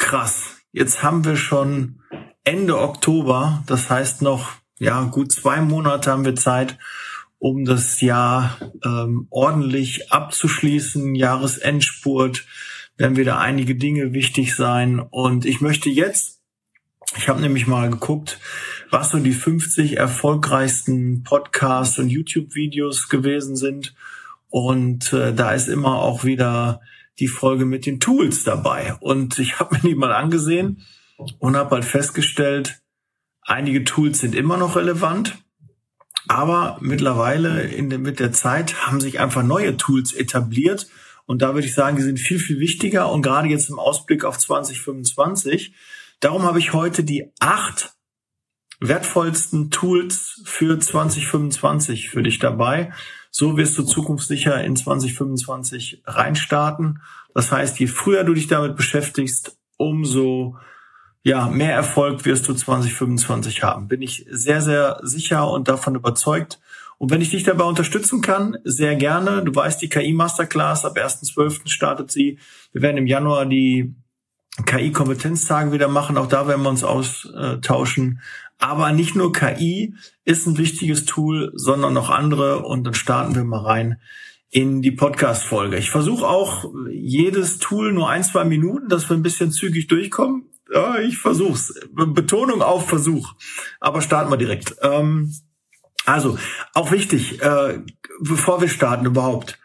krass. Jetzt haben wir schon Ende Oktober. Das heißt noch, gut 2 Monate haben wir Zeit, um das Jahr ordentlich abzuschließen. Jahresendspurt, werden wieder einige Dinge wichtig sein. Und ich möchte jetzt, ich habe nämlich mal geguckt, was so die 50 erfolgreichsten Podcasts und YouTube-Videos gewesen sind. Und da ist immer auch wieder die Folge mit den Tools dabei. Und ich habe mir die mal angesehen und habe halt festgestellt, einige Tools sind immer noch relevant, aber mittlerweile mit der Zeit haben sich einfach neue Tools etabliert. Und da würde ich sagen, die sind viel, viel wichtiger und gerade jetzt im Ausblick auf 2025. Darum habe ich heute die 8 wertvollsten Tools für 2025 für dich dabei. So wirst du zukunftssicher in 2025 reinstarten. Das heißt, je früher du dich damit beschäftigst, umso mehr Erfolg wirst du 2025 haben. Bin ich sehr, sehr sicher und davon überzeugt. Und wenn ich dich dabei unterstützen kann, sehr gerne. Du weißt, die KI-Masterclass ab 1.12. startet sie. Wir werden im Januar die KI-Kompetenztage wieder machen. Auch da werden wir uns austauschen. Aber nicht nur KI ist ein wichtiges Tool, sondern noch andere. Und dann starten wir mal rein in die Podcast-Folge. Ich versuche auch jedes Tool nur 1-2 Minuten, dass wir ein bisschen zügig durchkommen. Ja, ich versuch's. Betonung auf Versuch. Aber starten wir direkt. Also, auch wichtig, bevor wir starten überhaupt.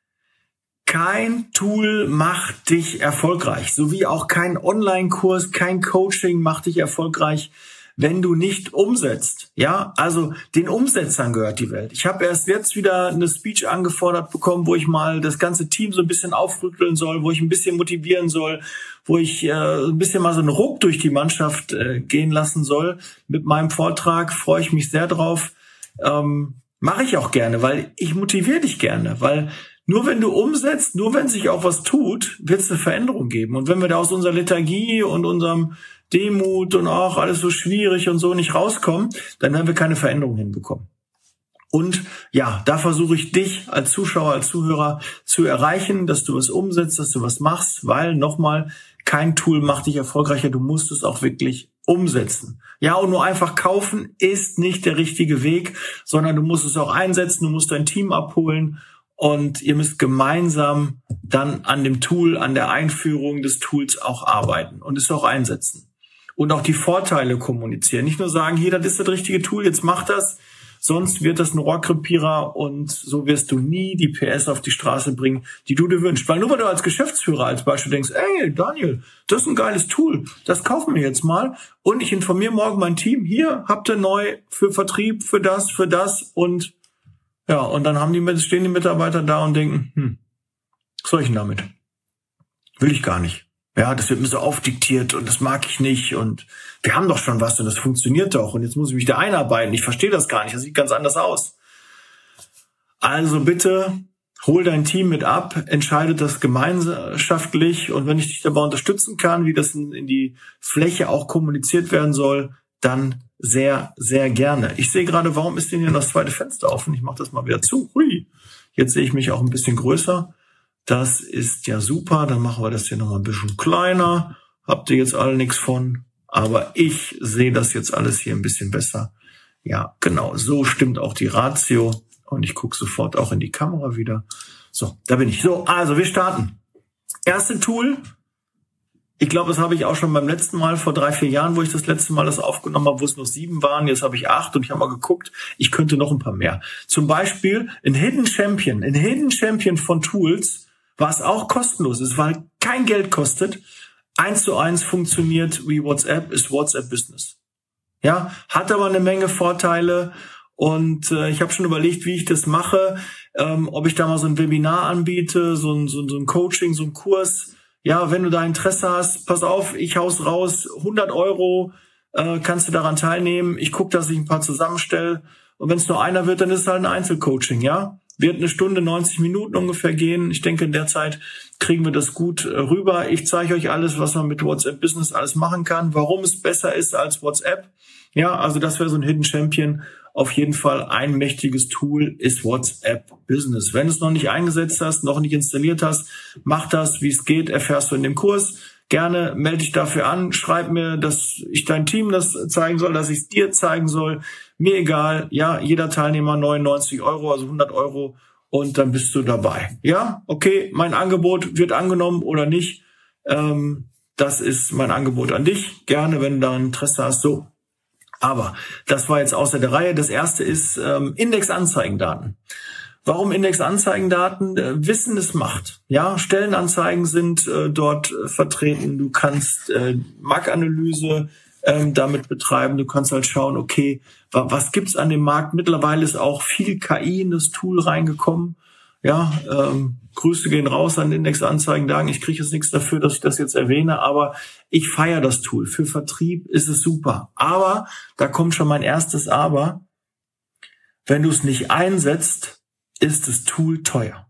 Kein Tool macht dich erfolgreich, sowie auch kein Online-Kurs, kein Coaching macht dich erfolgreich, wenn du nicht umsetzt. Ja, also den Umsetzern gehört die Welt. Ich habe erst jetzt wieder eine Speech angefordert bekommen, wo ich mal das ganze Team so ein bisschen aufrütteln soll, wo ich ein bisschen motivieren soll, wo ich ein bisschen mal so einen Ruck durch die Mannschaft gehen lassen soll. Mit meinem Vortrag freue ich mich sehr drauf. Mache ich auch gerne, weil ich motiviere dich gerne, weil nur wenn du umsetzt, nur wenn sich auch was tut, wird es eine Veränderung geben. Und wenn wir da aus unserer Lethargie und unserem Demut und auch alles so schwierig und so nicht rauskommen, dann werden wir keine Veränderung hinbekommen. Und da versuche ich dich als Zuschauer, als Zuhörer zu erreichen, dass du was umsetzt, dass du was machst, weil nochmal, kein Tool macht dich erfolgreicher, du musst es auch wirklich umsetzen. Ja, und nur einfach kaufen ist nicht der richtige Weg, sondern du musst es auch einsetzen, du musst dein Team abholen und ihr müsst gemeinsam dann an dem Tool, an der Einführung des Tools auch arbeiten und es auch einsetzen. Und auch die Vorteile kommunizieren. Nicht nur sagen, hier, das ist das richtige Tool, jetzt mach das, sonst wird das ein Rohrkrepierer und so wirst du nie die PS auf die Straße bringen, die du dir wünschst. Weil nur weil du als Geschäftsführer als Beispiel denkst, ey, Daniel, das ist ein geiles Tool, das kaufen wir jetzt mal und ich informiere morgen mein Team, hier habt ihr neu für Vertrieb, für das und und dann stehen die Mitarbeiter da und denken, was soll ich denn damit? Will ich gar nicht. Ja, das wird mir so aufdiktiert und das mag ich nicht und wir haben doch schon was und das funktioniert doch und jetzt muss ich mich da einarbeiten. Ich verstehe das gar nicht, das sieht ganz anders aus. Also bitte hol dein Team mit ab, entscheidet das gemeinschaftlich und wenn ich dich dabei unterstützen kann, wie das in die Fläche auch kommuniziert werden soll, dann sehr, sehr gerne. Ich sehe gerade, warum ist denn hier das zweite Fenster offen? Ich mache das mal wieder zu. Hui, jetzt sehe ich mich auch ein bisschen größer. Das ist ja super, dann machen wir das hier nochmal ein bisschen kleiner. Habt ihr jetzt alle nichts von, aber ich sehe das jetzt alles hier ein bisschen besser. Ja, genau, so stimmt auch die Ratio und ich gucke sofort auch in die Kamera wieder. So, da bin ich. So, also wir starten. Erste Tool, ich glaube, das habe ich auch schon beim letzten Mal, vor 3-4 Jahren, wo ich das letzte Mal das aufgenommen habe, wo es noch 7 waren, jetzt habe ich 8 und ich habe mal geguckt, ich könnte noch ein paar mehr. Zum Beispiel ein Hidden Champion von Tools, was auch kostenlos ist, weil kein Geld kostet, 1:1 funktioniert wie WhatsApp, ist WhatsApp Business. Ja, hat aber eine Menge Vorteile und ich habe schon überlegt, wie ich das mache, ob ich da mal so ein Webinar anbiete, so ein Coaching, so ein Kurs. Ja, wenn du da Interesse hast, pass auf, ich hau's raus, 100 € kannst du daran teilnehmen. Ich gucke, dass ich ein paar zusammenstelle und wenn es nur einer wird, dann ist es halt ein Einzelcoaching, ja. Wird 1 Stunde, 90 Minuten ungefähr gehen. Ich denke, in der Zeit kriegen wir das gut rüber. Ich zeige euch alles, was man mit WhatsApp Business alles machen kann, warum es besser ist als WhatsApp. Ja, also das wäre so ein Hidden Champion. Auf jeden Fall ein mächtiges Tool ist WhatsApp Business. Wenn du es noch nicht eingesetzt hast, noch nicht installiert hast, mach das, wie es geht, erfährst du in dem Kurs. gerne melde dich dafür an, schreib mir, dass ich dein Team das zeigen soll, dass ich es dir zeigen soll. Mir egal, ja, jeder Teilnehmer 99 €, also 100 € und dann bist du dabei. Ja, okay, mein Angebot wird angenommen oder nicht. Das ist mein Angebot an dich. Gerne, wenn du da Interesse hast, so. Aber das war jetzt außer der Reihe. Das erste ist Indexanzeigendaten. Warum Indexanzeigendaten? Wissen ist Macht. Ja, Stellenanzeigen sind dort vertreten. Du kannst Marktanalyse damit betreiben. Du kannst halt schauen, okay, was gibt's an dem Markt? Mittlerweile ist auch viel KI in das Tool reingekommen. Ja, Grüße gehen raus an Indexanzeigendaten. Ich kriege jetzt nichts dafür, dass ich das jetzt erwähne, aber ich feiere das Tool. Für Vertrieb ist es super. Aber, da kommt schon mein erstes Aber, wenn du es nicht einsetzt, ist das Tool teuer.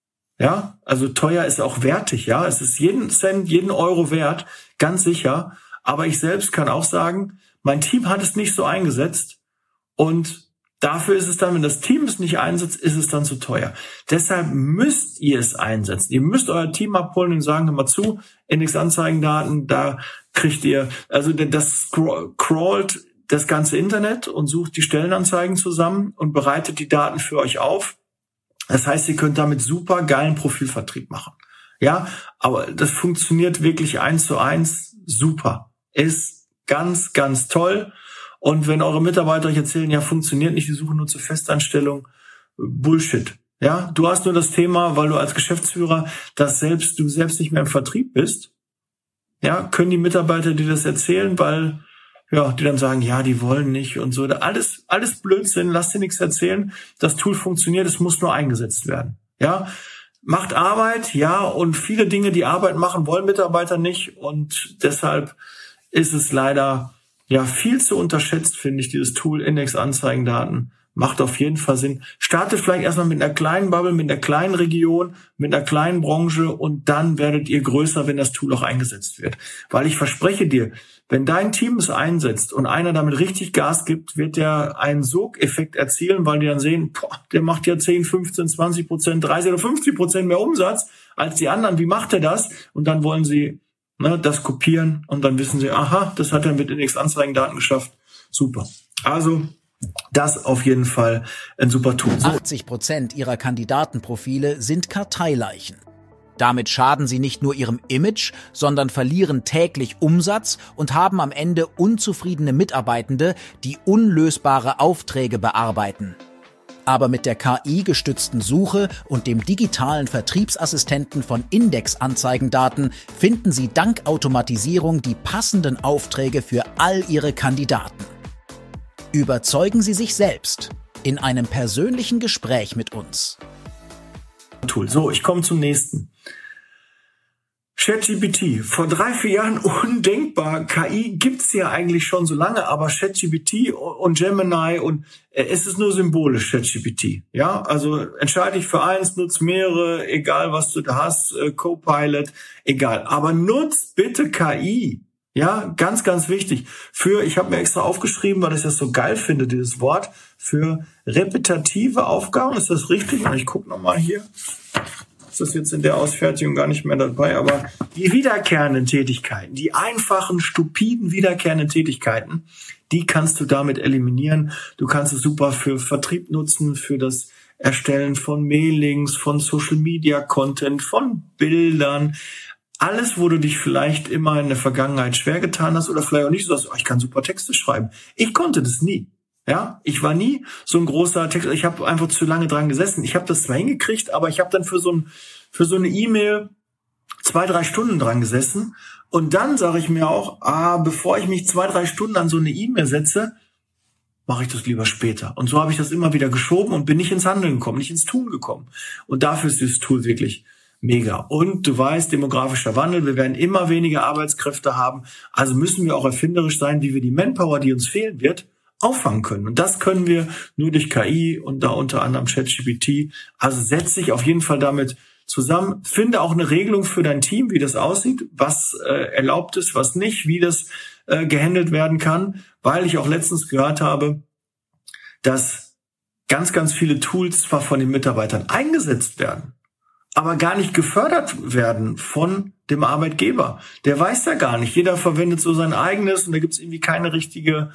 Ja, also teuer ist auch wertig, ja. Es ist jeden Cent, jeden Euro wert, ganz sicher. Aber ich selbst kann auch sagen, mein Team hat es nicht so eingesetzt und dafür ist es dann, wenn das Team es nicht einsetzt, ist es dann zu teuer. Deshalb müsst ihr es einsetzen. Ihr müsst euer Team abholen und sagen, hör mal zu, Indexanzeigendaten, da kriegt ihr, also das crawlt das ganze Internet und sucht die Stellenanzeigen zusammen und bereitet die Daten für euch auf. Das heißt, ihr könnt damit super geilen Profilvertrieb machen. Ja, aber das funktioniert wirklich 1:1 super. Ist ganz, ganz toll. Und wenn eure Mitarbeiter euch erzählen, ja, funktioniert nicht, die suchen nur zur Festanstellung, Bullshit. Ja, du hast nur das Thema, weil du als Geschäftsführer du selbst nicht mehr im Vertrieb bist. Ja, können die Mitarbeiter dir das erzählen, weil, ja, die dann sagen, ja, die wollen nicht und so. Alles Blödsinn, lass dir nichts erzählen. Das Tool funktioniert, es muss nur eingesetzt werden. Ja, macht Arbeit, ja, und viele Dinge, die Arbeit machen, wollen Mitarbeiter nicht und deshalb ist es leider viel zu unterschätzt, finde ich, dieses Tool Indexanzeigendaten. Macht auf jeden Fall Sinn. Startet vielleicht erstmal mit einer kleinen Bubble, mit einer kleinen Region, mit einer kleinen Branche und dann werdet ihr größer, wenn das Tool auch eingesetzt wird. Weil ich verspreche dir, wenn dein Team es einsetzt und einer damit richtig Gas gibt, wird der einen Sogeffekt erzielen, weil die dann sehen, der macht ja 10, 15, 20%, 30 oder 50% mehr Umsatz als die anderen. Wie macht er das? Und dann wollen sie das kopieren und dann wissen sie, aha, das hat er mit Indexanzeigendaten geschafft. Super. Also das auf jeden Fall ein super Tool. 80% ihrer Kandidatenprofile sind Karteileichen. Damit schaden sie nicht nur ihrem Image, sondern verlieren täglich Umsatz und haben am Ende unzufriedene Mitarbeitende, die unlösbare Aufträge bearbeiten. Aber mit der KI-gestützten Suche und dem digitalen Vertriebsassistenten von Indexanzeigendaten finden Sie dank Automatisierung die passenden Aufträge für all Ihre Kandidaten. Überzeugen Sie sich selbst in einem persönlichen Gespräch mit uns. So, ich komme zum nächsten. ChatGPT. Vor 3-4 Jahren undenkbar. KI gibt's ja eigentlich schon so lange, aber ChatGPT und Gemini und es ist nur symbolisch, ChatGPT. Ja, also entscheide dich für eins, nutz mehrere, egal was du da hast, Copilot, egal. Aber nutz bitte KI. Ja, ganz, ganz wichtig. Ich habe mir extra aufgeschrieben, weil ich das so geil finde, dieses Wort, für repetitive Aufgaben. Ist das richtig? Und ich gucke nochmal hier. Das ist jetzt in der Ausfertigung gar nicht mehr dabei, aber die wiederkehrenden Tätigkeiten, die einfachen, stupiden wiederkehrenden Tätigkeiten, die kannst du damit eliminieren. Du kannst es super für Vertrieb nutzen, für das Erstellen von Mailings, von Social Media Content, von Bildern. Alles, wo du dich vielleicht immer in der Vergangenheit schwer getan hast oder vielleicht auch nicht so, ich kann super Texte schreiben. Ich konnte das nie. Ja, ich war nie so ein großer Text, ich habe einfach zu lange dran gesessen. Ich habe das zwar hingekriegt, aber ich habe dann für so eine E-Mail 2-3 Stunden dran gesessen. Und dann sage ich mir auch, bevor ich mich 2-3 Stunden an so eine E-Mail setze, mache ich das lieber später. Und so habe ich das immer wieder geschoben und bin nicht ins Handeln gekommen, nicht ins Tun gekommen. Und dafür ist dieses Tool wirklich mega. Und du weißt, demografischer Wandel, wir werden immer weniger Arbeitskräfte haben. Also müssen wir auch erfinderisch sein, wie wir die Manpower, die uns fehlen wird, auffangen können. Und das können wir nur durch KI und da unter anderem ChatGPT. Also setz dich auf jeden Fall damit zusammen. Finde auch eine Regelung für dein Team, wie das aussieht, was erlaubt ist, was nicht, wie das gehandelt werden kann, weil ich auch letztens gehört habe, dass ganz, ganz viele Tools zwar von den Mitarbeitern eingesetzt werden, aber gar nicht gefördert werden von dem Arbeitgeber. Der weiß ja gar nicht. Jeder verwendet so sein eigenes und da gibt's irgendwie keine richtige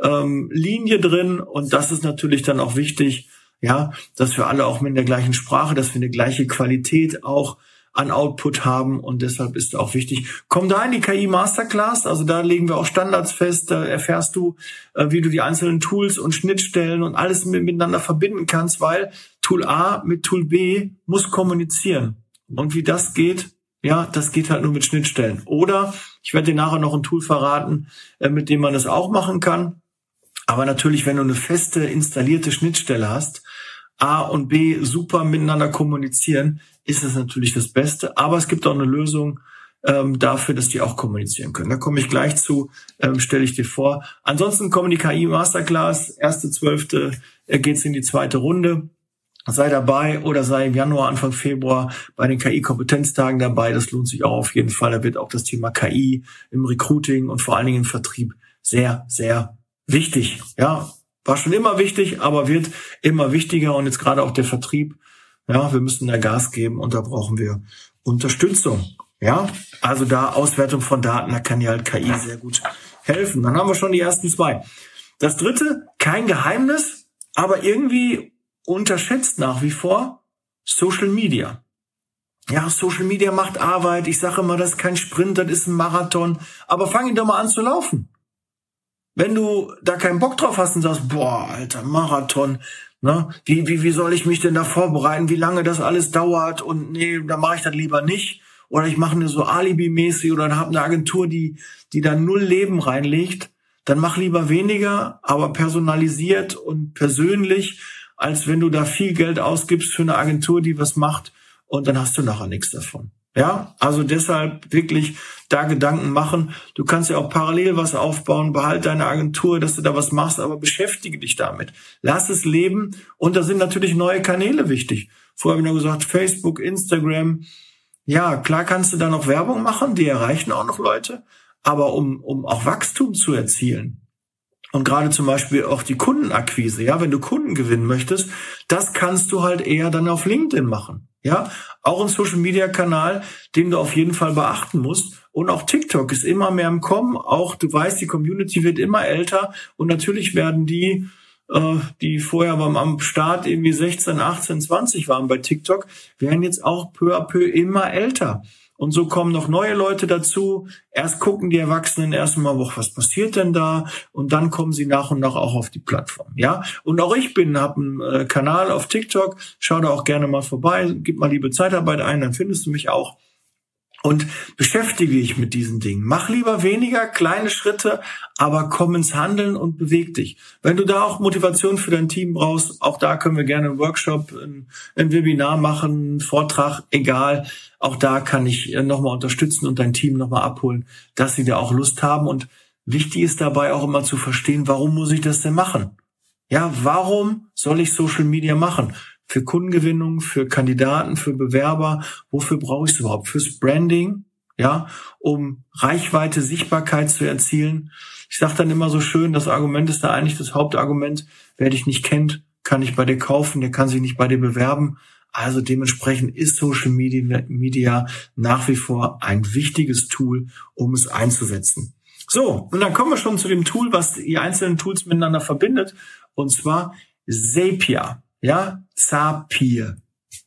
Linie drin. Und das ist natürlich dann auch wichtig, ja, dass wir alle auch mit der gleichen Sprache, dass wir eine gleiche Qualität auch an Output haben. Und deshalb ist auch wichtig, komm da in die KI Masterclass. Also da legen wir auch Standards fest. Da erfährst du, wie du die einzelnen Tools und Schnittstellen und alles miteinander verbinden kannst, weil Tool A mit Tool B muss kommunizieren. Und wie das geht, ja, das geht halt nur mit Schnittstellen. Oder ich werde dir nachher noch ein Tool verraten, mit dem man das auch machen kann. Aber natürlich, wenn du eine feste installierte Schnittstelle hast, A und B super miteinander kommunizieren, ist es natürlich das Beste. Aber es gibt auch eine Lösung dafür, dass die auch kommunizieren können. Da komme ich gleich zu, stelle ich dir vor. Ansonsten kommen die KI Masterclass, 1.12. geht's in die zweite Runde. Sei dabei oder sei im Januar, Anfang Februar bei den KI-Kompetenztagen dabei. Das lohnt sich auch auf jeden Fall. Da wird auch das Thema KI im Recruiting und vor allen Dingen im Vertrieb sehr, sehr wichtig. Ja, war schon immer wichtig, aber wird immer wichtiger. Und jetzt gerade auch der Vertrieb. Ja, wir müssen da Gas geben und da brauchen wir Unterstützung. Ja, also da Auswertung von Daten, da kann ja halt KI sehr gut helfen. Dann haben wir schon die ersten zwei. Das dritte, kein Geheimnis, aber irgendwie unterschätzt nach wie vor Social Media. Ja, Social Media macht Arbeit. Ich sage immer, das ist kein Sprint, das ist ein Marathon. Aber fang ihn doch mal an zu laufen. Wenn du da keinen Bock drauf hast und sagst, boah, Alter, Marathon, ne? Wie soll ich mich denn da vorbereiten? Wie lange das alles dauert? Und nee, da mache ich das lieber nicht. Oder ich mache eine so Alibi-mäßig oder habe eine Agentur, die da null Leben reinlegt. Dann mach lieber weniger, aber personalisiert und persönlich, als wenn du da viel Geld ausgibst für eine Agentur, die was macht und dann hast du nachher nichts davon. Ja, also deshalb wirklich da Gedanken machen. Du kannst ja auch parallel was aufbauen, behalte deine Agentur, dass du da was machst, aber beschäftige dich damit. Lass es leben und da sind natürlich neue Kanäle wichtig. Vorher habe ich nur gesagt, Facebook, Instagram. Ja, klar kannst du da noch Werbung machen, die erreichen auch noch Leute, aber um auch Wachstum zu erzielen, und gerade zum Beispiel auch die Kundenakquise, ja, wenn du Kunden gewinnen möchtest, das kannst du halt eher dann auf LinkedIn machen, ja. Auch ein Social-Media-Kanal, den du auf jeden Fall beachten musst. Und auch TikTok ist immer mehr im Kommen. Auch, du weißt, die Community wird immer älter. Und natürlich werden die vorher am Start irgendwie 16, 18, 20 waren bei TikTok, werden jetzt auch peu à peu immer älter. Und so kommen noch neue Leute dazu. Erst gucken die Erwachsenen erstmal, was passiert denn da? Und dann kommen sie nach und nach auch auf die Plattform. Ja. Und auch ich habe einen Kanal auf TikTok. Schau da auch gerne mal vorbei. Gib mal Liebe Zeitarbeit ein, dann findest du mich auch. Und beschäftige dich mit diesen Dingen. Mach lieber weniger, kleine Schritte, aber komm ins Handeln und beweg dich. Wenn du da auch Motivation für dein Team brauchst, auch da können wir gerne einen Workshop, ein Webinar machen, einen Vortrag, egal. Auch da kann ich nochmal unterstützen und dein Team nochmal abholen, dass sie da auch Lust haben. Und wichtig ist dabei auch immer zu verstehen, warum muss ich das denn machen? Ja, warum soll ich Social Media machen? Für Kundengewinnung, für Kandidaten, für Bewerber. Wofür brauche ich es überhaupt? Fürs Branding, ja, um Reichweite, Sichtbarkeit zu erzielen. Ich sage dann immer so schön, das Argument ist da eigentlich das Hauptargument. Wer dich nicht kennt, kann nicht bei dir kaufen, der kann sich nicht bei dir bewerben. Also dementsprechend ist Social Media nach wie vor ein wichtiges Tool, um es einzusetzen. So, und dann kommen wir schon zu dem Tool, was die einzelnen Tools miteinander verbindet, und zwar Zapier. Ja, Zapier.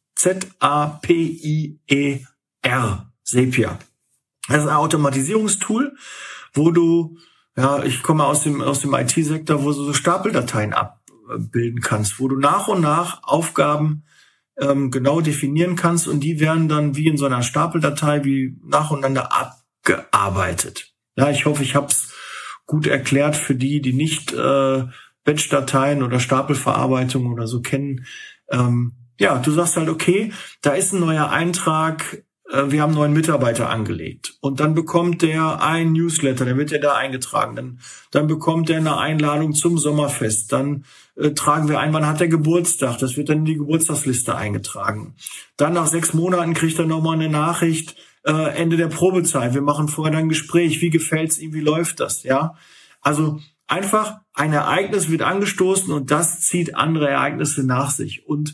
Z-A-P-I-E-R. Zapier. Das ist ein Automatisierungstool, wo du, ja, ich komme aus dem IT-Sektor, wo du so Stapeldateien abbilden kannst, wo du nach und nach Aufgaben genau definieren kannst und die werden dann wie in so einer Stapeldatei wie nacheinander abgearbeitet. Ja, ich hoffe, ich habe es gut erklärt für die nicht Batch-Dateien oder Stapelverarbeitung oder so kennen. Ja, du sagst halt, okay, da ist ein neuer Eintrag, wir haben einen neuen Mitarbeiter angelegt. Und dann bekommt der ein Newsletter, dann wird der da eingetragen. Dann bekommt der eine Einladung zum Sommerfest. Dann tragen wir ein, wann hat der Geburtstag. Das wird dann in die Geburtstagsliste eingetragen. Dann nach 6 Monaten kriegt er nochmal eine Nachricht, Ende der Probezeit. Wir machen vorher dann ein Gespräch. Wie gefällt's ihm? Wie läuft das? Ja, also einfach ein Ereignis wird angestoßen und das zieht andere Ereignisse nach sich. Und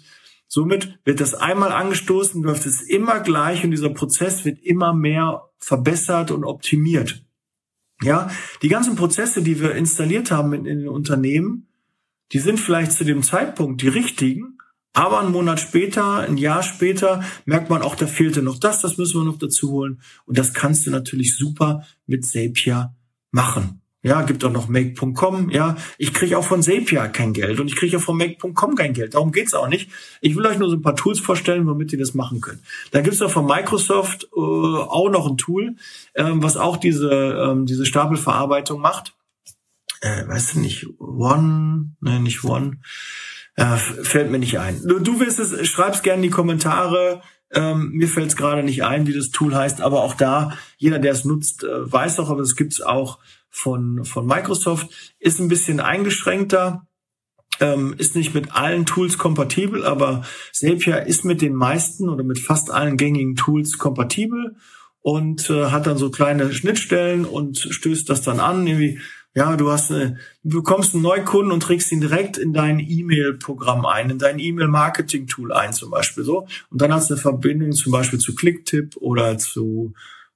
Somit wird das einmal angestoßen, läuft es immer gleich und dieser Prozess wird immer mehr verbessert und optimiert. Ja, die ganzen Prozesse, die wir installiert haben in den Unternehmen, die sind vielleicht zu dem Zeitpunkt die richtigen, aber einen Monat später, ein Jahr später merkt man auch, da fehlte noch das müssen wir noch dazu holen. Und das kannst du natürlich super mit Zapier machen. Ja, gibt auch noch Make.com. Ja, ich kriege auch von Zapier kein Geld und ich kriege auch von Make.com kein Geld. Darum geht's auch nicht. Ich will euch nur so ein paar Tools vorstellen, womit ihr das machen könnt. Dann gibt's auch von Microsoft auch noch ein Tool, was auch diese Stapelverarbeitung macht. Weißt du nicht, nicht One. Fällt mir nicht ein. Du willst es, schreib's gerne in die Kommentare. Mir fällt es gerade nicht ein, wie das Tool heißt, aber auch da, jeder, der es nutzt, weiß doch, aber es gibt's auch von Microsoft, ist ein bisschen eingeschränkter, ist nicht mit allen Tools kompatibel, aber Zapier ist mit den meisten oder mit fast allen gängigen Tools kompatibel und hat dann so kleine Schnittstellen und stößt das dann an, irgendwie. Ja, du bekommst einen Neukunden und trägst ihn direkt in dein E-Mail-Programm ein, in dein E-Mail-Marketing-Tool ein zum Beispiel so. Und dann hast du eine Verbindung zum Beispiel zu Clicktip oder zu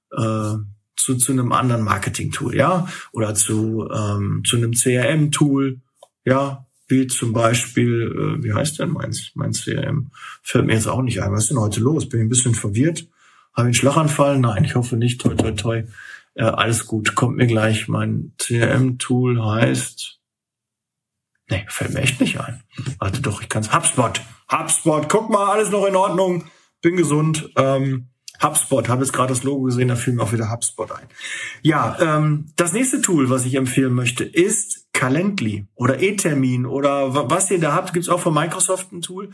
einem anderen Marketing-Tool, ja, oder zu einem CRM-Tool, ja, wie zum Beispiel, wie heißt denn mein CRM? Fällt mir jetzt auch nicht ein. Was ist denn heute los? Bin ich ein bisschen verwirrt? Habe ich einen Schlaganfall? Nein, ich hoffe nicht. Toi, toi, toi. Alles gut, kommt mir gleich. Mein CRM-Tool heißt... Nee, fällt mir echt nicht ein. Warte doch, ich kann's... HubSpot, guck mal, alles noch in Ordnung. Bin gesund. HubSpot, habe jetzt gerade das Logo gesehen, da fiel mir auch wieder HubSpot ein. Ja, das nächste Tool, was ich empfehlen möchte, ist Calendly oder eTermin oder was ihr da habt, gibt's auch von Microsoft ein Tool.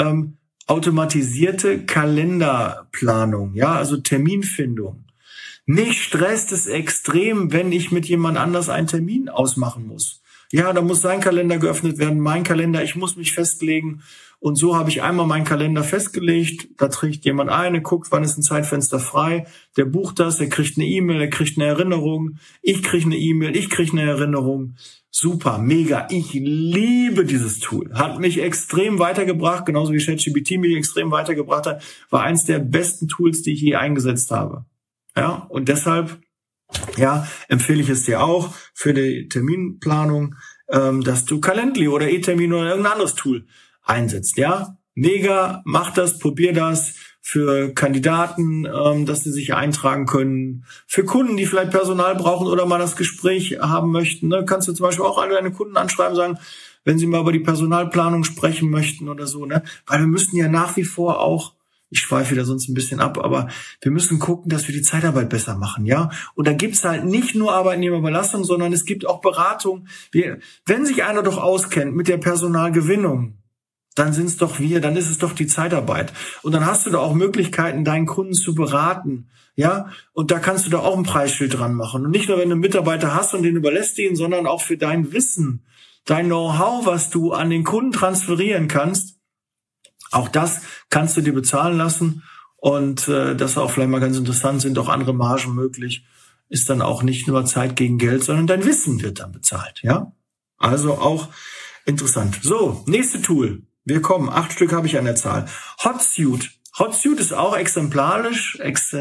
Automatisierte Kalenderplanung, ja, also Terminfindung. Mich stresst es extrem, wenn ich mit jemand anders einen Termin ausmachen muss. Ja, da muss sein Kalender geöffnet werden, mein Kalender, ich muss mich festlegen. Und so habe ich einmal meinen Kalender festgelegt, da trägt jemand ein, guckt, wann ist ein Zeitfenster frei, der bucht das, er kriegt eine E-Mail, er kriegt eine Erinnerung, ich kriege eine E-Mail, ich kriege eine Erinnerung. Super, mega, ich liebe dieses Tool. Hat mich extrem weitergebracht, genauso wie ChatGPT mich extrem weitergebracht hat, war eins der besten Tools, die ich je eingesetzt habe. Ja, und deshalb, ja, empfehle ich es dir auch für die Terminplanung, dass du Calendly oder eTermin oder irgendein anderes Tool einsetzt, ja. Mega, mach das, probier das für Kandidaten, dass sie sich eintragen können. Für Kunden, die vielleicht Personal brauchen oder mal das Gespräch haben möchten, ne, kannst du zum Beispiel auch alle deine Kunden anschreiben, sagen, wenn sie mal über die Personalplanung sprechen möchten oder so, ne, weil wir müssen ja nach wie vor auch, ich schweife wieder sonst ein bisschen ab, aber wir müssen gucken, dass wir die Zeitarbeit besser machen, ja. Und da gibt's halt nicht nur Arbeitnehmerbelastung, sondern es gibt auch Beratung. Wenn sich einer doch auskennt mit der Personalgewinnung, dann sind's doch wir, dann ist es doch die Zeitarbeit. Und dann hast du da auch Möglichkeiten, deinen Kunden zu beraten, ja. Und da kannst du da auch ein Preisschild dran machen. Und nicht nur, wenn du einen Mitarbeiter hast und den überlässt ihn, sondern auch für dein Wissen, dein Know-how, was du an den Kunden transferieren kannst. Auch das kannst du dir bezahlen lassen und das ist auch vielleicht mal ganz interessant, sind auch andere Margen möglich, ist dann auch nicht nur Zeit gegen Geld, sondern dein Wissen wird dann bezahlt, ja? Also auch interessant. So, nächste Tool. Wir kommen, 8 Stück habe ich an der Zahl. HotSuite. HotSuite ist auch exemplarisch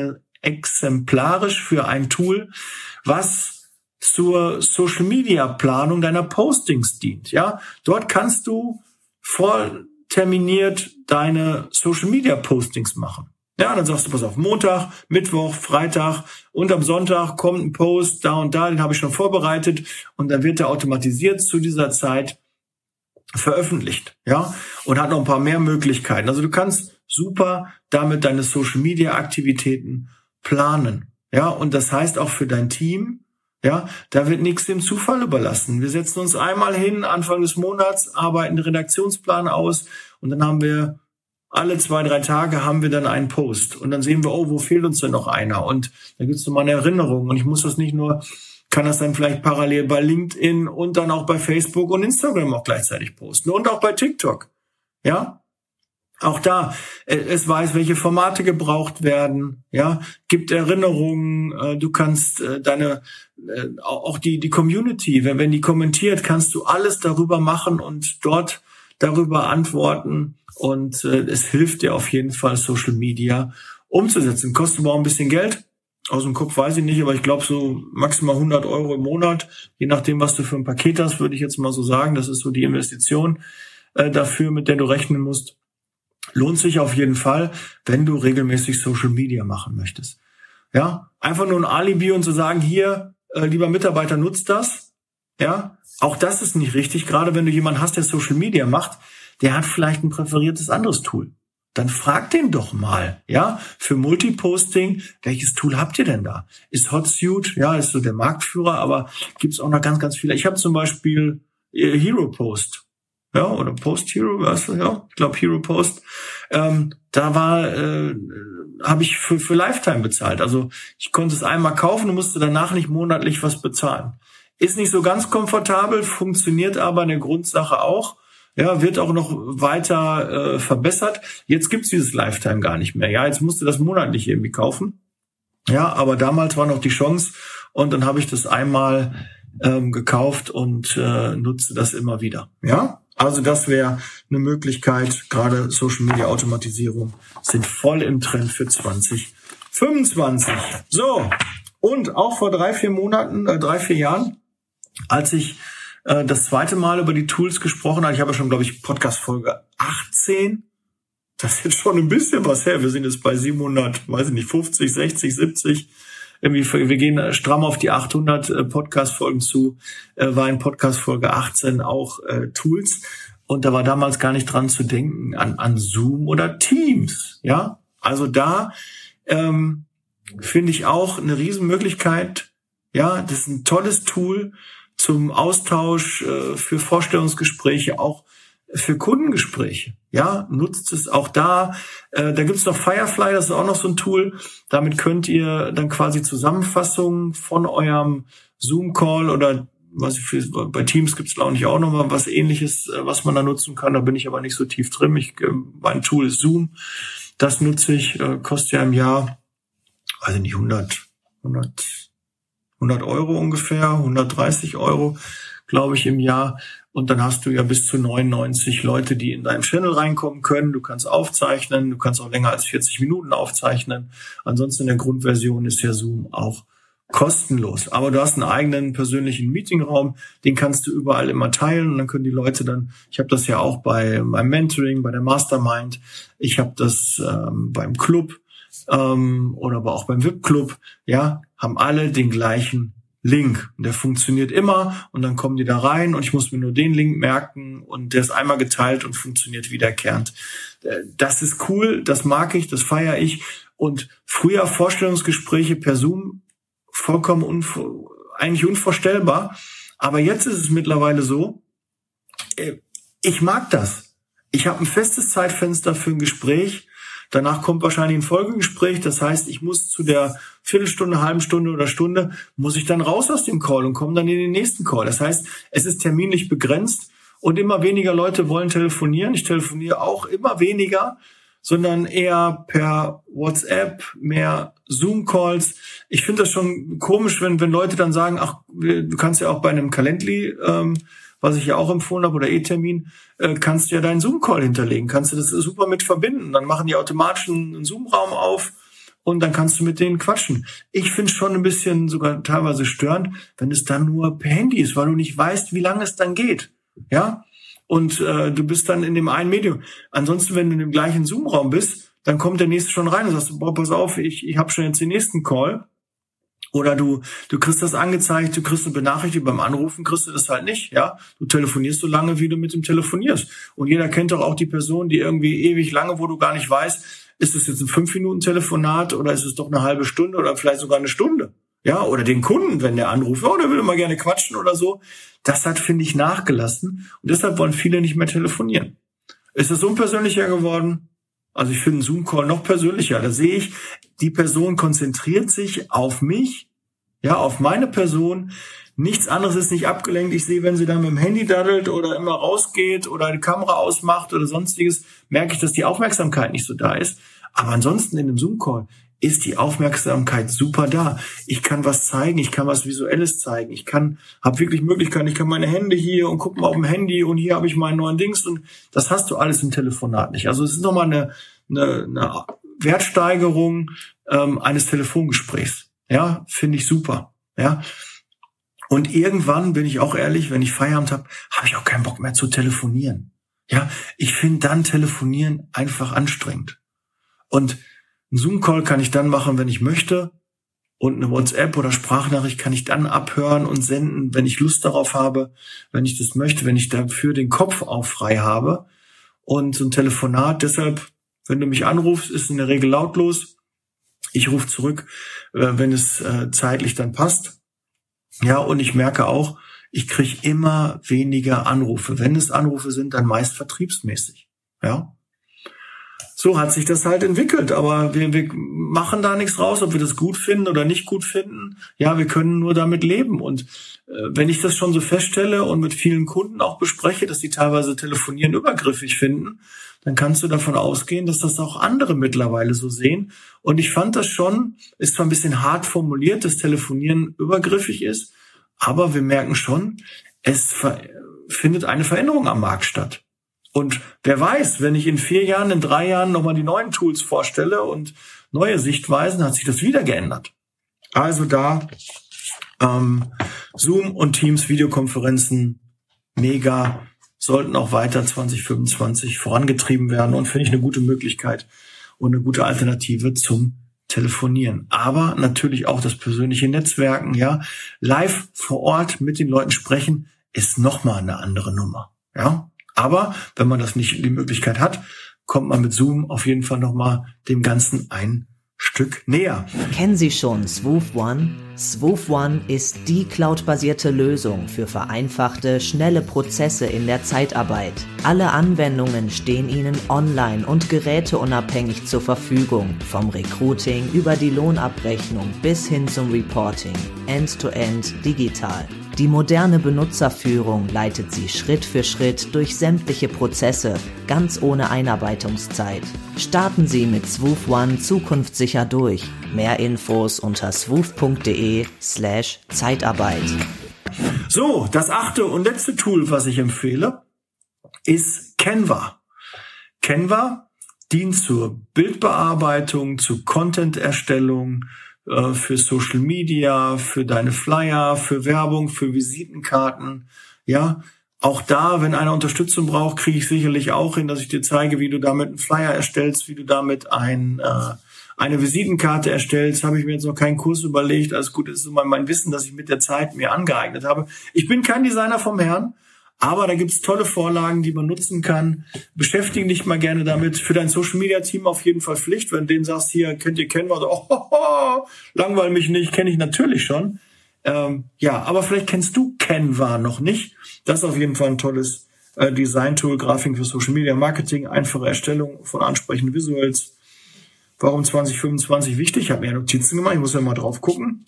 für ein Tool, was zur Social-Media-Planung deiner Postings dient, ja? Dort kannst du vorterminiert deine Social-Media-Postings machen. Ja, dann sagst du, pass auf, Montag, Mittwoch, Freitag und am Sonntag kommt ein Post da und da, den habe ich schon vorbereitet und dann wird der automatisiert zu dieser Zeit veröffentlicht, ja, und hat noch ein paar mehr Möglichkeiten. Also du kannst super damit deine Social-Media-Aktivitäten planen, ja, und das heißt auch für dein Team, ja, da wird nichts dem Zufall überlassen. Wir setzen uns einmal hin, Anfang des Monats, arbeiten den Redaktionsplan aus und dann haben wir alle 2-3 Tage haben wir dann einen Post und dann sehen wir, oh, wo fehlt uns denn noch einer? Und da gibt's nochmal eine Erinnerung und ich muss das nicht nur, kann das dann vielleicht parallel bei LinkedIn und dann auch bei Facebook und Instagram auch gleichzeitig posten und auch bei TikTok, ja? Auch da, es weiß, welche Formate gebraucht werden, ja, gibt Erinnerungen, du kannst auch die Community, wenn die kommentiert, kannst du alles darüber machen und dort darüber antworten und es hilft dir auf jeden Fall, Social Media umzusetzen. Kostet aber auch ein bisschen Geld. Aus dem Kopf weiß ich nicht, aber ich glaube so maximal 100 € im Monat. Je nachdem, was du für ein Paket hast, würde ich jetzt mal so sagen. Das ist so die Investition dafür, mit der du rechnen musst. Lohnt sich auf jeden Fall, wenn du regelmäßig Social Media machen möchtest. Ja, einfach nur ein Alibi und zu sagen, hier, lieber Mitarbeiter, nutzt das. Ja, auch das ist nicht richtig. Gerade wenn du jemanden hast, der Social Media macht, der hat vielleicht ein präferiertes anderes Tool. Dann frag den doch mal, ja, für Multiposting, welches Tool habt ihr denn da? Ist Hotsuite, ja, ist so der Marktführer, aber gibt's auch noch ganz, ganz viele. Ich habe zum Beispiel Hero Post, ja, oder Post Hero, weißt du, ja, ich glaube Hero Post. Da habe ich für Lifetime bezahlt. Also ich konnte es einmal kaufen und musste danach nicht monatlich was bezahlen. Ist nicht so ganz komfortabel, funktioniert aber in der Grundsache auch. Ja, wird auch noch weiter verbessert. Jetzt gibt's dieses Lifetime gar nicht mehr. Ja, jetzt musst du das monatlich irgendwie kaufen. Ja, aber damals war noch die Chance und dann habe ich das einmal gekauft und nutze das immer wieder. Ja, also das wäre eine Möglichkeit. Gerade Social Media Automatisierung sind voll im Trend für 2025. So, und auch vor 3-4 Jahren, als ich das zweite Mal über die Tools gesprochen habe. Ich habe ja schon, glaube ich, Podcast-Folge 18. Das ist jetzt schon ein bisschen was her. Wir sind jetzt bei 700, weiß ich nicht, 50, 60, 70. Irgendwie, wir gehen stramm auf die 800 Podcast-Folgen zu. War in Podcast-Folge 18 auch Tools. Und da war damals gar nicht dran zu denken an Zoom oder Teams. Ja, also da finde ich auch eine Riesenmöglichkeit. Ja, das ist ein tolles Tool zum Austausch, für Vorstellungsgespräche, auch für Kundengespräche. Ja, nutzt es auch da. Da gibt's noch Firefly, das ist auch noch so ein Tool. Damit könnt ihr dann quasi Zusammenfassungen von eurem Zoom-Call oder bei Teams gibt's glaube ich auch noch mal was Ähnliches, was man da nutzen kann. Da bin ich aber nicht so tief drin. Mein Tool ist Zoom. Das nutze ich, kostet ja im Jahr, weiß ich nicht, 100 € ungefähr, 130 €, glaube ich, im Jahr. Und dann hast du ja bis zu 99 Leute, die in deinem Channel reinkommen können. Du kannst aufzeichnen, du kannst auch länger als 40 Minuten aufzeichnen. Ansonsten in der Grundversion ist ja Zoom auch kostenlos. Aber du hast einen eigenen persönlichen Meetingraum, den kannst du überall immer teilen und dann können die Leute dann, ich habe das ja auch beim Mentoring, bei der Mastermind, ich habe das beim Club, oder aber auch beim VIP-Club, ja, haben alle den gleichen Link. Und der funktioniert immer und dann kommen die da rein und ich muss mir nur den Link merken und der ist einmal geteilt und funktioniert wiederkehrend. Das ist cool, das mag ich, das feiere ich. Und früher Vorstellungsgespräche per Zoom vollkommen eigentlich unvorstellbar. Aber jetzt ist es mittlerweile so, ich mag das. Ich habe ein festes Zeitfenster für ein Gespräch. Danach kommt wahrscheinlich ein Folgegespräch. Das heißt, ich muss zu der Viertelstunde, halben Stunde oder Stunde, muss ich dann raus aus dem Call und komme dann in den nächsten Call. Das heißt, es ist terminlich begrenzt und immer weniger Leute wollen telefonieren. Ich telefoniere auch immer weniger, sondern eher per WhatsApp, mehr Zoom-Calls. Ich finde das schon komisch, wenn Leute dann sagen, ach, du kannst ja auch bei einem Calendly, was ich ja auch empfohlen habe, oder E-Termin, kannst du ja deinen Zoom-Call hinterlegen, kannst du das super mit verbinden. Dann machen die automatisch einen Zoom-Raum auf und dann kannst du mit denen quatschen. Ich finde es schon ein bisschen sogar teilweise störend, wenn es dann nur per Handy ist, weil du nicht weißt, wie lange es dann geht. Ja, und du bist dann in dem einen Medium. Ansonsten, wenn du in dem gleichen Zoom-Raum bist, dann kommt der nächste schon rein und sagst, boah, pass auf, ich habe schon jetzt den nächsten Call. Oder du kriegst das angezeigt, du kriegst eine Benachrichtigung, beim Anrufen kriegst du das halt nicht, ja. Du telefonierst so lange, wie du mit dem telefonierst. Und jeder kennt doch auch die Person, die irgendwie ewig lange, wo du gar nicht weißt, ist es jetzt ein 5-Minuten-Telefonat oder ist es doch eine halbe Stunde oder vielleicht sogar eine Stunde. Ja, oder den Kunden, wenn der anruft, oh, der will immer gerne quatschen oder so. Das hat, finde ich, nachgelassen. Und deshalb wollen viele nicht mehr telefonieren. Ist es unpersönlicher geworden? Also ich finde einen Zoom-Call noch persönlicher. Da sehe ich, die Person konzentriert sich auf mich, ja, auf meine Person. Nichts anderes ist nicht abgelenkt. Ich sehe, wenn sie dann mit dem Handy daddelt oder immer rausgeht oder die Kamera ausmacht oder sonstiges, merke ich, dass die Aufmerksamkeit nicht so da ist. Aber ansonsten in einem Zoom-Call ist die Aufmerksamkeit super da. Ich kann was zeigen, ich kann was Visuelles zeigen, habe wirklich Möglichkeiten, ich kann meine Hände hier und guck mal auf dem Handy und hier habe ich meinen neuen Dings und das hast du alles im Telefonat nicht. Also es ist nochmal eine Wertsteigerung eines Telefongesprächs. Ja, finde ich super. Ja. Und irgendwann, bin ich auch ehrlich, wenn ich Feierabend habe ich auch keinen Bock mehr zu telefonieren. Ja, ich finde dann Telefonieren einfach anstrengend. Und einen Zoom-Call kann ich dann machen, wenn ich möchte. Und eine WhatsApp oder Sprachnachricht kann ich dann abhören und senden, wenn ich Lust darauf habe, wenn ich das möchte, wenn ich dafür den Kopf auch frei habe. Und so ein Telefonat, deshalb, wenn du mich anrufst, ist in der Regel lautlos. Ich rufe zurück, wenn es zeitlich dann passt. Ja, und ich merke auch, ich kriege immer weniger Anrufe. Wenn es Anrufe sind, dann meist vertriebsmäßig. Ja. So hat sich das halt entwickelt, aber wir machen da nichts raus, ob wir das gut finden oder nicht gut finden. Ja, wir können nur damit leben. Und wenn ich das schon so feststelle und mit vielen Kunden auch bespreche, dass die teilweise Telefonieren übergriffig finden, dann kannst du davon ausgehen, dass das auch andere mittlerweile so sehen. Und ich fand das schon, ist zwar ein bisschen hart formuliert, dass Telefonieren übergriffig ist, aber wir merken schon, es findet eine Veränderung am Markt statt. Und wer weiß, wenn ich in 4 Jahren, in 3 Jahren nochmal die neuen Tools vorstelle und neue Sichtweisen, hat sich das wieder geändert. Also da Zoom und Teams Videokonferenzen mega, sollten auch weiter 2025 vorangetrieben werden und finde ich eine gute Möglichkeit und eine gute Alternative zum Telefonieren. Aber natürlich auch das persönliche Netzwerken, ja. Live vor Ort mit den Leuten sprechen ist nochmal eine andere Nummer, ja. Aber wenn man das nicht die Möglichkeit hat, kommt man mit Zoom auf jeden Fall nochmal dem Ganzen ein Stück näher. Kennen Sie schon Swoop One? Swoop One ist die cloudbasierte Lösung für vereinfachte, schnelle Prozesse in der Zeitarbeit. Alle Anwendungen stehen Ihnen online und geräteunabhängig zur Verfügung. Vom Recruiting über die Lohnabrechnung bis hin zum Reporting. End-to-end digital. Die moderne Benutzerführung leitet Sie Schritt für Schritt durch sämtliche Prozesse, ganz ohne Einarbeitungszeit. Starten Sie mit Swoop One zukunftssicher durch. Mehr Infos unter swoop.de/Zeitarbeit. So, das 8. und letzte Tool, was ich empfehle, ist Canva. Canva dient zur Bildbearbeitung, zu Content-Erstellung, für Social Media, für deine Flyer, für Werbung, für Visitenkarten. Ja, auch da, wenn einer Unterstützung braucht, kriege ich sicherlich auch hin, dass ich dir zeige, wie du damit einen Flyer erstellst, wie du damit eine Visitenkarte erstellst. Habe ich mir jetzt noch keinen Kurs überlegt. Alles gut, das ist mein Wissen, das ich mit der Zeit mir angeeignet habe. Ich bin kein Designer vom Herrn, aber da gibt's tolle Vorlagen, die man nutzen kann. Beschäftige dich mal gerne damit. Für dein Social-Media-Team auf jeden Fall Pflicht. Wenn du denen sagst, hier, kennt ihr Canva? So, langweil mich nicht, kenne ich natürlich schon. Ja, aber vielleicht kennst du Canva noch nicht. Das ist auf jeden Fall ein tolles Design-Tool, Grafik für Social-Media-Marketing, einfache Erstellung von ansprechenden Visuals. Warum 2025 wichtig? Ich habe mir ja Notizen gemacht, ich muss ja mal drauf gucken.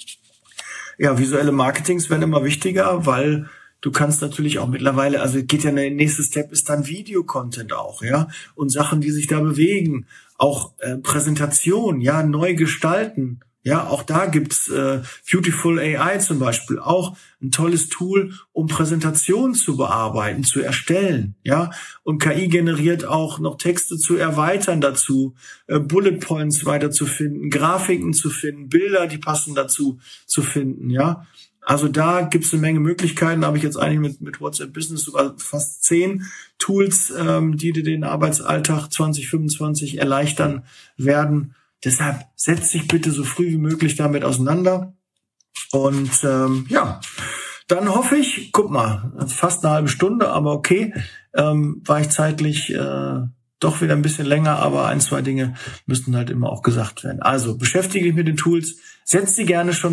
Ja, visuelle Marketings werden immer wichtiger, weil du kannst natürlich auch mittlerweile, also geht ja der nächste Step ist dann Video-Content auch, ja, und Sachen, die sich da bewegen, auch Präsentation, ja, neu gestalten, ja, auch da gibt's Beautiful AI zum Beispiel, auch ein tolles Tool, um Präsentationen zu bearbeiten, zu erstellen, ja, und KI generiert auch noch Texte zu erweitern dazu, Bullet Points weiterzufinden, Grafiken zu finden, Bilder, die passen dazu zu finden, ja. Also da gibt's eine Menge Möglichkeiten. Da habe ich jetzt eigentlich mit WhatsApp Business sogar fast 10 Tools, die dir den Arbeitsalltag 2025 erleichtern werden. Deshalb setz dich bitte so früh wie möglich damit auseinander. Und ja, dann hoffe ich, guck mal, fast eine halbe Stunde, aber okay, war ich zeitlich doch wieder ein bisschen länger, aber 1, 2 Dinge müssten halt immer auch gesagt werden. Also beschäftige dich mit den Tools, setz sie gerne schon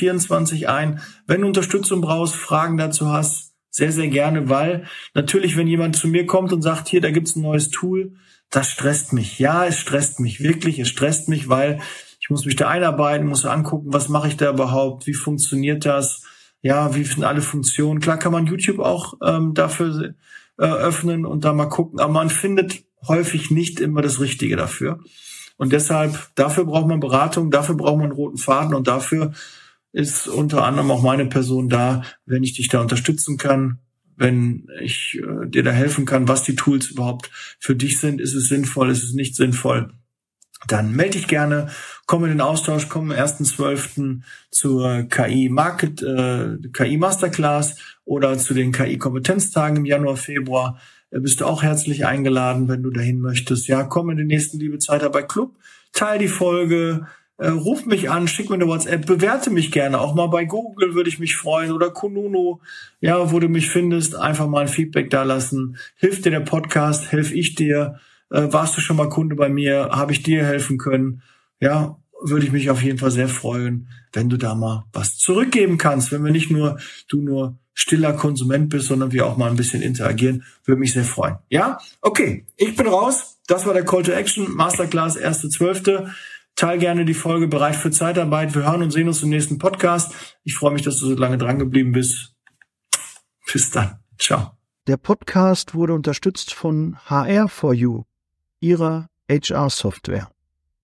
2024 ein. Wenn du Unterstützung brauchst, Fragen dazu hast, sehr, sehr gerne, weil natürlich, wenn jemand zu mir kommt und sagt, hier, da gibt's ein neues Tool, das stresst mich. Ja, es stresst mich wirklich, es stresst mich, weil ich muss mich da einarbeiten, muss angucken, was mache ich da überhaupt, wie funktioniert das, ja, wie sind alle Funktionen. Klar kann man YouTube auch dafür öffnen und da mal gucken, aber man findet häufig nicht immer das Richtige dafür. Und deshalb, dafür braucht man Beratung, dafür braucht man einen roten Faden und dafür ist unter anderem auch meine Person da, wenn ich dich da unterstützen kann, wenn ich dir da helfen kann, was die Tools überhaupt für dich sind. Ist es sinnvoll, ist es nicht sinnvoll? Dann melde dich gerne, komm in den Austausch, komm am 1.12. zur KI Masterclass oder zu den KI Kompetenztagen im Januar, Februar. Bist du auch herzlich eingeladen, wenn du dahin möchtest. Ja, komm in den nächsten Liebe Zeitarbeit Club, teil die Folge, ruf mich an, schick mir eine WhatsApp, bewerte mich gerne, auch mal bei Google würde ich mich freuen oder Kununu, ja, wo du mich findest, einfach mal ein Feedback da lassen. Hilft dir der Podcast, helfe ich dir? Warst du schon mal Kunde bei mir? Habe ich dir helfen können? Ja, würde ich mich auf jeden Fall sehr freuen, wenn du da mal was zurückgeben kannst. Wenn wir nicht nur, du nur stiller Konsument bist, sondern wir auch mal ein bisschen interagieren, würde mich sehr freuen. Ja? Okay, ich bin raus. Das war der Call to Action, Masterclass 1.12. Teil gerne die Folge Bereit für Zeitarbeit. Wir hören und sehen uns im nächsten Podcast. Ich freue mich, dass du so lange dran geblieben bist. Bis dann. Ciao. Der Podcast wurde unterstützt von HR4U, ihrer HR-Software.